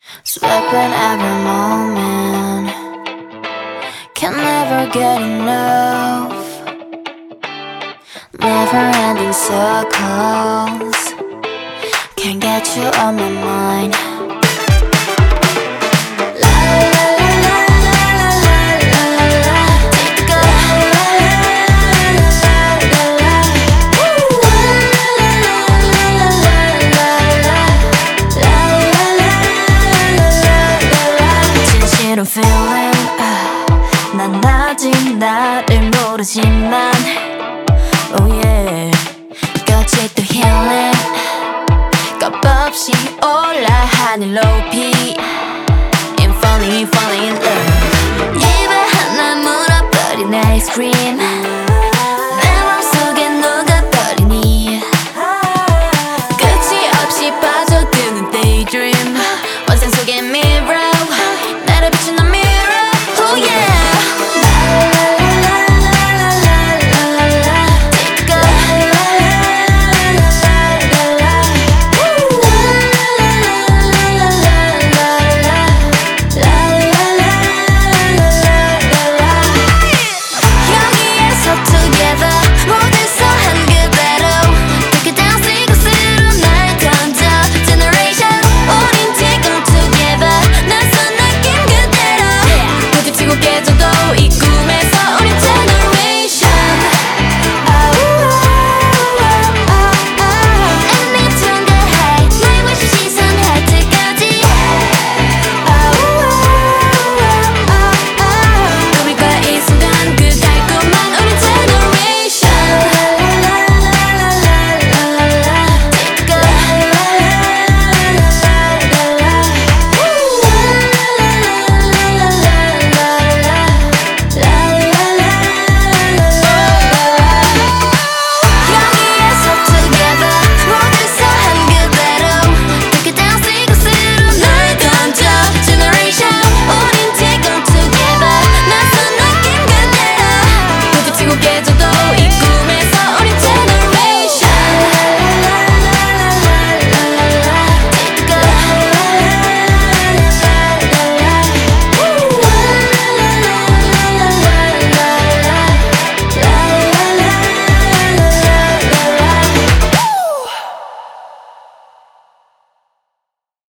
Slipping every moment, can never get enough. Never-ending circles, can't get you on my mind. 진실한 feeling, 난 아직 나를 모르지만 oh yeah, 끝이 또 healing. 겁없이 올라 하늘 높이 I'm falling in love. 입에 하나 물어버린 아이스크림 내 맘속에 녹아버리니 끝이 없이 빠져드는 daydream 환상 속의 미